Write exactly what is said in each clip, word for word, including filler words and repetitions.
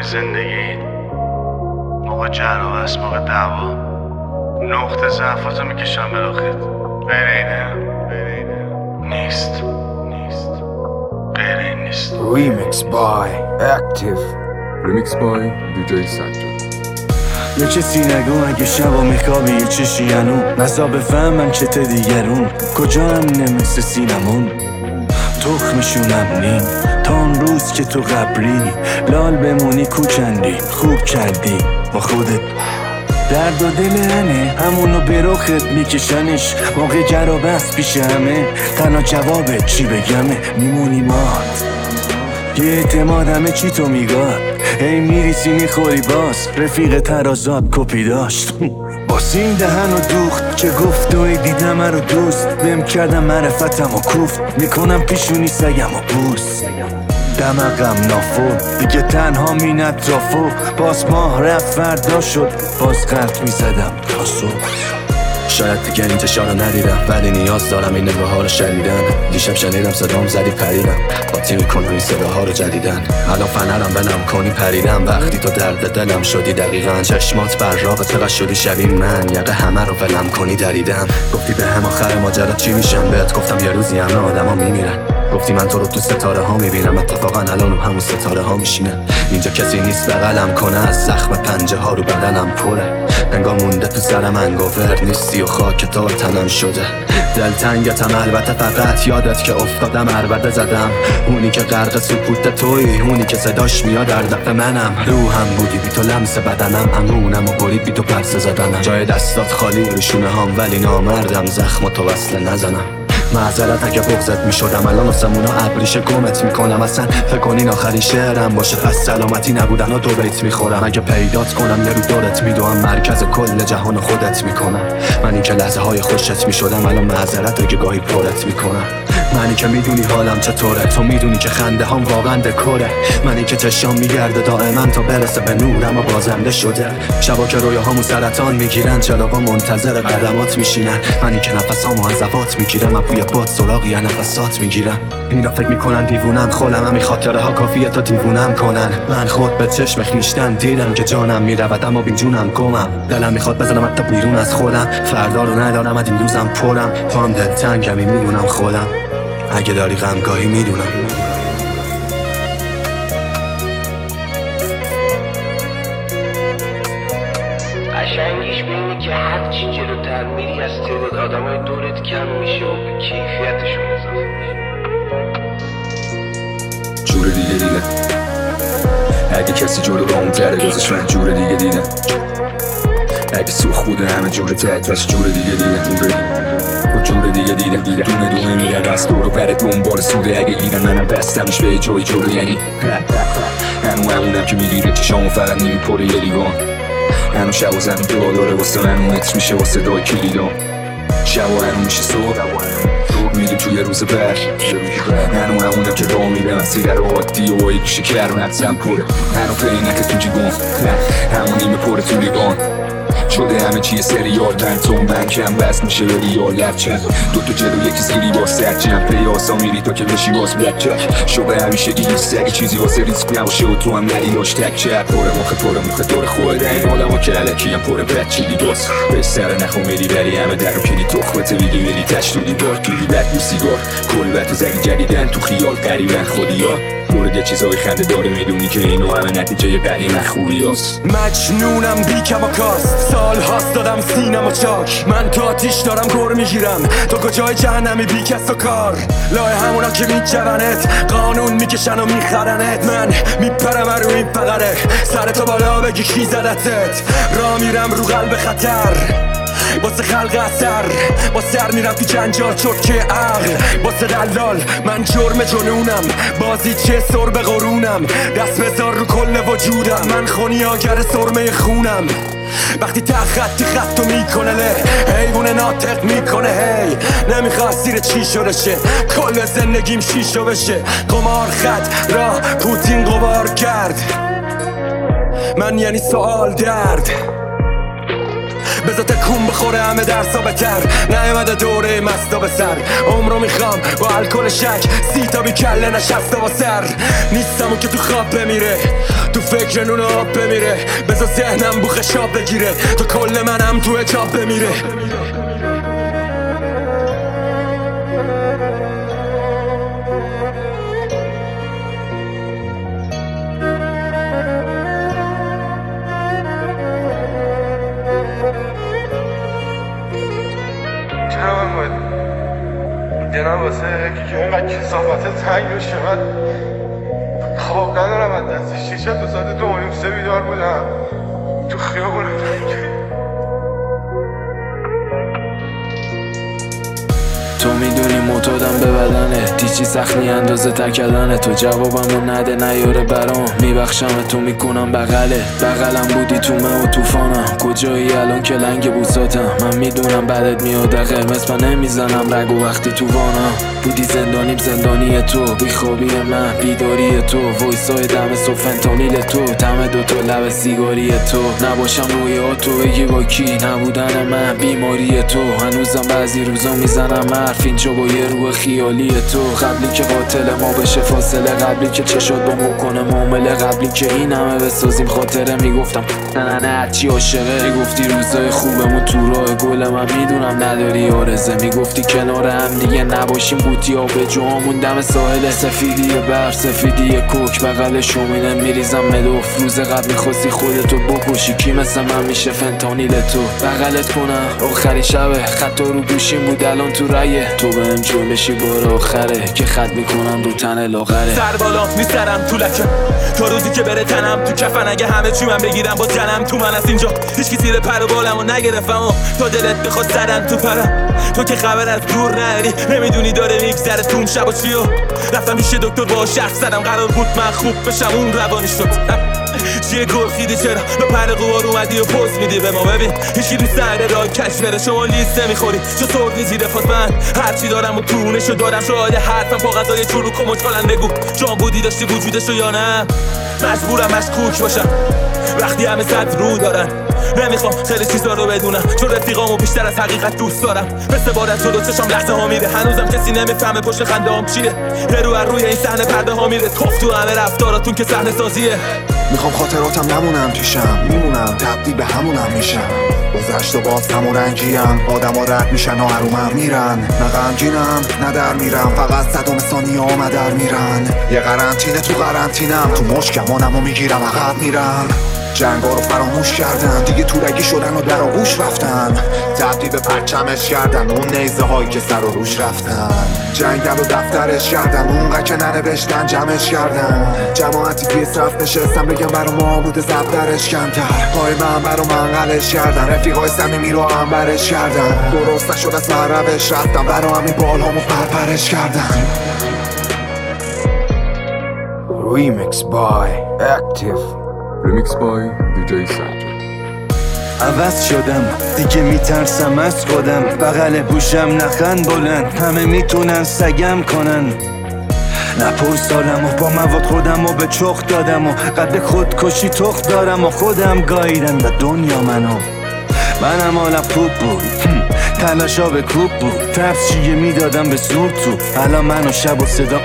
زندگی موقع جر و بحث، موقع دعوا نقطه ضعفاتو میکشم براخت. غیر اینه غیر اینه نیست نیست غیر این نیست. Remix by Active. Remix by دی جی سجاد. یه کسی نگو اگه شبا میخوابی یه چشی هنو نزا بفهمم چته دیگرون کجا همینه مثل سینمون تخمشونم نیم تا اون روز که تو قبری لال بمونی کوچندی خوب کردی با خودت. درد و دل هنه همونو به رخت میکشنش موقع گر و بس پیش همه تنها جوابت چی بگمه میمونی مات یه اعتماد همه چی تو میگاد ای میریسی میخوری باز رفیق ترازات کپی داشت باسی این دهن و دوخت که گفت و ای دیدم رو دوست بهم کردم معرفتم و کوفت میکنم پیشونی سگم و بوس دمقم نافو دیگه تنها مینت رافو باز ماه رفت فردا شد باز قلب میزدم تا صبح. شاید دیگه انتشار رو ندیدم ولی نیاز دارم این نگاه ها رو شنیدن. دیشب شنیدم صدام زدی پریدم قاطی میکنم این صداها رو جدیدن. الان فنرم بلم کنی پریدم وقتی تو درد دلم شدی دقیقا. چشمات براق چقدر شدی شبیه من یقه همه رو ولم کنی دریدم. گفتی به هم آخر ماجرا چی میشم بهت گفتم یه روزی همه آدم ها میمیرن. گفتی من تو رو تو ستاره ها میبینم اتفاقا الان همون ستاره ها میشینم. اینجا کسی نیست بغلم کنه از زخم پنجه ها رو بدنم پره. انگار مونده تو سرم انگوور نیستی و خاک تو تنم شده. دلتنگتم البته فقط یادت که افتادم عربده زدم. اونی که غرق سکوت توی اونی که صداش میاد در دفع منم. روحم بودی بی تو لمس بدنم امونم و برید بی تو پرسه زدنم. جای دستات خالی روشونه هم ولی نامردم زخم تو وصله نزنم. معذرت اگه بغضت میشدم الان آسمونا ابریشه گمت میکنم. اصلا فکر کنین آخرین شعرم باشه پس سلامتی نبودن و دو بیت میخورم. اگه پیدات کنم یه رو دورت میدوم مرکز کل جهان خودت میکنم. منی که لحظه های خوشت میشدم الان معذرت اگه گاهی پرت میکنم. منی که میدونی حالم چطوره تو میدونی که خنده هم واقعا دکوره. منی که چشام میگرده دائما تا برسه به نورم و بازنده شده. شبا که رویاهامو سرطان میگیرن چراغا منتظر قدمات میشینن. منی که نفسامو از زبات میگیرم بوی باد سراغی یا نفسات میگیرم. اینا فکر میکنن دیوونم خودم همین خاطره ها کافیه تا دیوونم کنن. من خود به چشم خیشتن دیدم که جانم میرود اما بی جونم گمم. دلم میخواد بزنم حتی بیرون از خودم. فردا رو ندارم از این روزم پرم پام دلتنگمی میدونم خودم. اگه داری غمگاهی میدونم. قشنگیش بینی که هر چی جلوتر میری از تعداد آدمای دورت کم میشه و به کیفیتشون اضافه میشه. جور دیگه دیدم اگه کسی جلو با اون تره دوزش من جور دیگه دیدم. اگه سوخ بوده همه جور تد بس جور دیگه دیدم. و جور دیگه دیدم دونه دونه میرن از دور و بره دنبال سوده. اگه گیرن منم بستمش به جای جلو یعنی هنو همونم که میگیره چشامو فقط نمیپره یه لیوان. هنو شب و زمین دو داره واسه منو متر میشه واسه دای کلیدان. شب و هنو میشه صبح میریم توی روز بر. هنو همونم که راه میرم از سیگر و عادی و ای گوشه کرون حدسم پره. هنو پینک تو جیبان همون نیمه پره تو لیوان. شده همه چیه سریال پنتون بنکم بس میشه به ریال لفچک. دوتا جلو یکی زیری با سرچم پیاسا میری تا که بشی باز بلک چک. شده همیشه این سگی چیزی واسه ریسک نباشه و تو هم ندیاش تک چک. پره مخه پره مخه دور خورده این آدم ها که علکی هم پره بد چیدی باز به سر نخو میری بری همه در رو کلی تخمت میگی میری تشتودی بار گیری بد بی سیگار کلبت و زنی جدیدن تو خیال قریبن خودی ها. مورد چیزای خنده داره میدونی که اینو همه نتیجه بدی مخوری هست. مجنونم بی کباکاست سال هاست دادم سینم و چاک. من تو آتیش دارم گر میگیرم تو کجای جهنمی بی کس و کار. لای همونا که میجونت قانون میکشن و میخرنت. من میپرم رو این فقره سرتو بالا بگی کی زدتت. را میرم رو قلب خطر واسه خلق اثر با سر میرم تو جنجال چرکه عقل واسه دلال. من جرم جنونم بازی چه سر به قرونم. دست بذار رو کل وجودم من خونیاگر سرمه خونم. وقتی تا خطی خطو میکنه له حیوان ناطق میکنه هی نمیخواست زیر چی شده شه کل زندگیم شیشو بشه. قمار خط را پوتین قبار کرد من یعنی سوال درد بذار تکون بخوره همه درسا بتر. نیومده دوره مستا به سر عمرو میخوام با الکل شک سی تا بی کله نشسته با سر. نیستم اون که تو خواب بمیره تو فکر نون آب بمیره، بذار ذهنم بو خشاب بگیره تا کل منم تو اجاب بمیره. دیدم واسه یکی که اینقدر کثافت تنگ بشه. من خواب ندارم از دست شیشه تا ساعت دو و نیم سه بیدار بودم تو خیابون. تو میدونی معتادم به بدنه، دیچی سخنی اندازه تکدنه. تو جوابمو نده نیاره برام، میبخشم تو میکنم بغله. بغلم بودی تو من و توفانم، کجایی الان که لنگ بوساتم. من میدونم بعدت میاد قرمز من نمیزنم رگو وقتی تو وانم. بودی زندانیم زندانی تو، بیخوابی من بیداری تو، وایسای دم صبح فنتانیل تو، تم دوتا لب سیگاری تو. نباشم روی تو بگی با کی، نبودن من بیماری تو. هنوزم بعضی روزا میزنم حرف اینجا با یه روح خیالی تو. قبلی که قاتل ما بشه فاصله، قبلی که چشات با مو کنه معامله، قبلی که این همه بسازیم خاطره. میگفتم نه نه نه هرچی عاشقه، میگفتی روزای خوبمون تو راه گل من میدونم نداری آرزه. میگفتی کنار هم دیگه نباشیم بوتی آب جوامون دم ساحل. سفیدی برف سفیدی کوک بغل شومینه میریزم مدوف. روز قبل میخواستی خودتو بکشی، کی مثل من میشه فنتانیل تو. بغلت کنم آخری شبه، خطا رو گوشیم بود الان تو رایه. تو بهم جون بشی بار آخره که خط میکنم رو تن لاغره. سر بالا میسرم تو لکم تا روزی که بره تنم تو کفن. اگه همه چی من بگیرم با جنم تو من از اینجا هیچکی زیر پر و بالمو نگرفتم و تا دلت بخواد سرم تو پرم. تو که خبر از دور نداری، نمیدونی داره میگذره تو شب و چیو. رفتم پیش دکتر با شرف زدم، قرار بود من خوب بشم اون روانی شد. چیه گرخیدی چرا به پر قوار اومدی و پوز میدی به ما؟ ببین هیچی دوست نداره راه کش بره، شما لیست نمیخوری چو سرد نیزی رفات. من هرچی دارم و تونشو دارم، شاید حرفم با غذای چروک و مچالن. بگو جان بودی داشتی وجودشو یا نه؟ مجبورم مشکوک باشم وقتی همه صد رو دارن. نمیخوام خیلی چیزا رو بدونم چون رفیقامو بیشتر از حقیقت دوست دارم. مثل بارت جلو چشم لحظه ها میره، هنوزم کسی نمیفهمه پشت خنده هام چیه. یه رو از روی این صحنه پرده ها میره، توف تو همه رفتاراتون که صحنه سازیه. میخوام خاطراتم نمونم پیشم، میمونم تبدیل به همونم میشم. گذشت و باز هم و رنگیم، آدم ها رد میشن و حرومم میرن. نه غمگینم نه در میرم، فقط صدام ثانیه ها در میرن. یه قرنطینه تو قرنطینم، تو مشکمانم و میگیرم عقب میرم. جنگا رو فراموش کردن دیگه، تورگی شدن و در آغوش رفتن. تبدیل به پرچمش کردن اون نیزه هایی که سر و روش رفتن. جنگل و دفترش کردن اونقدر که ننوشتن جمعش کردن. جماعتی که صرف نشستن بگم برا ما بوده زبدرش کمتر. پای من برا منقلش کردن، رفیقای صمیمی رو هم برش کردن. درست نشد از من روش رفتم، برا همین بال همو پرپرش کردن. Remix by Active. ریمیکس بای دیجی سنجر. عوض شدم دیگه میترسم از خودم، بغل گوشم نخند بلند، همه میتونن سگم کنن. نپور سالم و با مواد خودم و به چخ دادم و قد خودکشی تخ دارم و خودم گاییدن و دنیا منو. منم حالم خوب بود، تلاشا به کوب بود، ترس چیه میدادم به زور تو. الان منو شب و صدا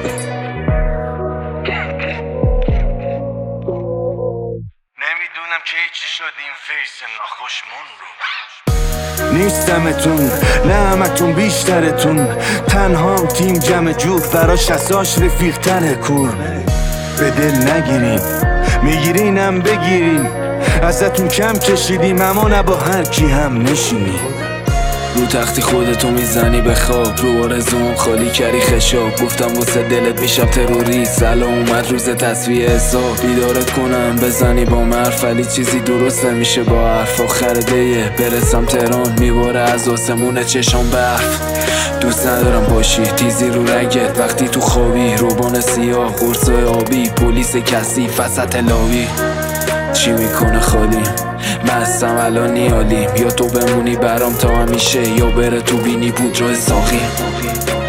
نمیدونم که چی شد این فیس ناخوشمون رو. نیستمتون نه همتون بیشترتون، تنها تیم جمع جور براش اساش رفیق تره کور. به دل نگیریم میگیرینم بگیریم، ازتون کم کشیدیم اما نه با هر کی هم نشینیم. رو تختی خودتو میزنی به خواب، رو آرزوم خالی کردی خشاب. گفتم واسه دلت میشم تروریست، الان اومد روز تصفیه حساب. بیدارت کنم بزنی با مرف، ولی چیزی درست نمیشه با حرف. آخر دیه برسم تهران، میباره از آسمون چشام برف. دوست ندارم باشی تیزی رو رگت وقتی تو خوابی، روبان سیاه قرصای آبی، پلیس کثیف وسط لاوی. چی میکنه خالی مستم الان نیالیم، یا تو بمونی برام تا همیشه یا بره تو بینی پودر ساقی.